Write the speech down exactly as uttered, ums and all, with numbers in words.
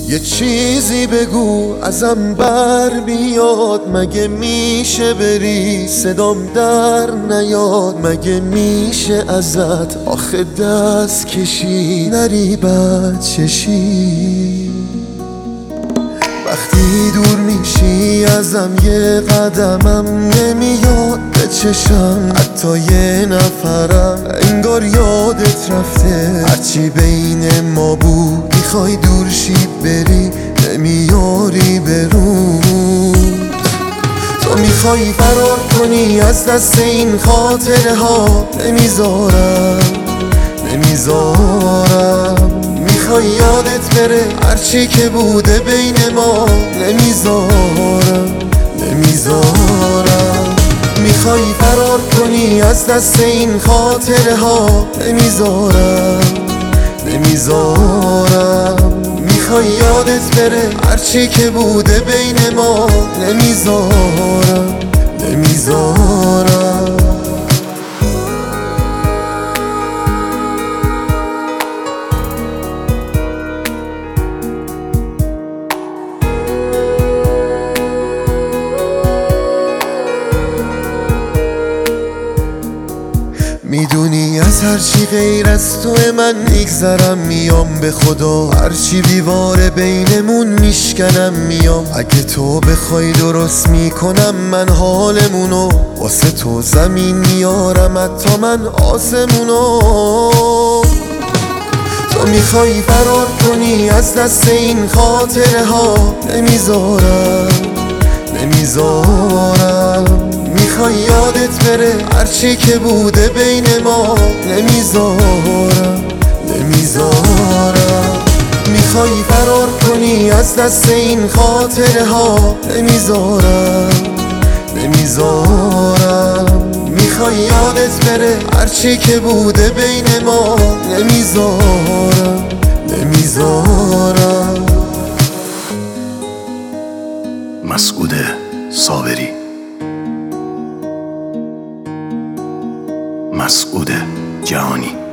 یه چیزی بگو ازم بر بیاد، مگه میشه بری صدام در نیاد؟ مگه میشه ازت آخه دست کشی نری بد چشی؟ وقتی دور میشی ازم یه قدمم نمیاد به چشم، حتی یه نفرم انگار یادت رفته. هرچی بین ما بود میخوای دور شی بری، نمیاری برود. تو میخوای فرار کنی از دست این خاطره ها، نمیذارم نمیذارم. میخوای یادت بره هرچی که بوده بین ما، نمیذارم نمیذارم. میخوای فرار کنی از دست این خاطره ها، نمیذارم نمیذارم. میخوای یادت بره هرچی که بوده بین ما، نمیذارم نمیذارم. میدونی از هرچی غیر از تو من میگذرم، میام به خدا هرچی دیواره بینمون میشکنم میام. اگه تو بخوای درست میکنم من حالمونو، واسه تو زمین میارم حتی من آسمونو. تو میخوای فرار کنی از دست این خاطره ها، نمیذارم نمیذارم. میخوای یادت بره هرچی که بوده بین ما، نمیذارم نمیذارم. میخوای فرار کنی از دست این خاطره ها، نمیذارم نمیذارم. میخوای یادت بره هرچی که بوده بین ما، نمیذارم نمیذارم. مسعود صابری، مسعود جهانی.